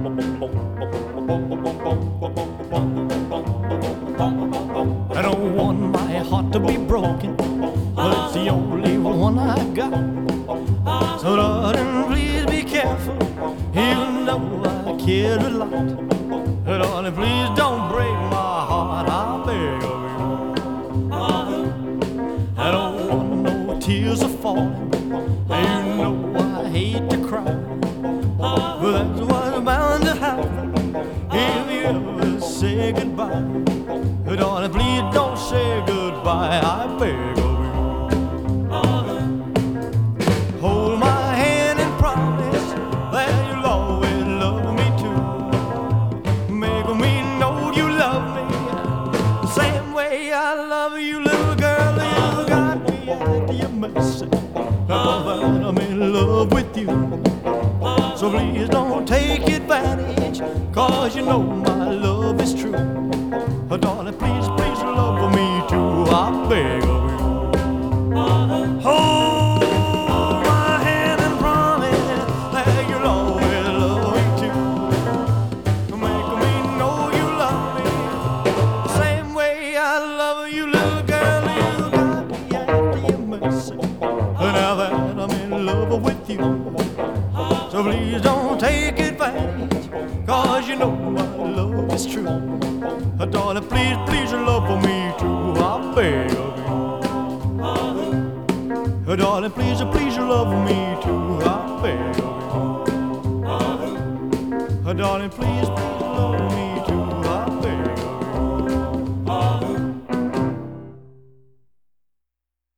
I don't want my heart to be broken, but it's the only one I got. So darling, please be careful, even though I care a lot. Darling, please don't break my heart, I beg of you. I don't want no tears are falling, and you know I hate to cry, but that's what's bound to happen if you ever say goodbye. Darling, please don't say goodbye, I beg of you. Hold my hand and promise that you'll always love me too. Make me know you love me the same way I love you, little girl. You got me at your mercy. Now that I'm in love with you, so please don't take advantage, 'cause you know my love is true. Darling, please, please love me too, I beg of you. Hold my hand and promise that you'll always love me too. Make me know you love me the same way I love you, little girl. You got me at your mercy. Now that I'm in love with you, so please don't take advantage, 'cause you know my love is true. Darling, please, please love me too, I beg of you. Darling, please, please love me too, I beg of you. Darling, please, please love me.